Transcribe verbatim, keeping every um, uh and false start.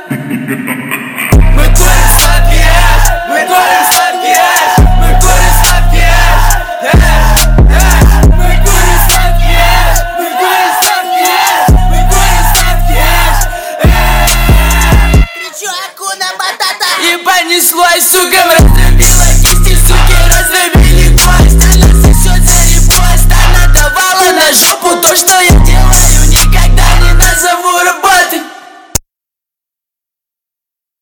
Мы курим сладкий эш, мы курим сладкий эш, мы курим сладкий эш, эш, эш. Мы курим сладкий эш, мы курим сладкий эш, мы курим сладкий эш, эш. Кричу Акуна Матата. И понеслась, сука, мразь.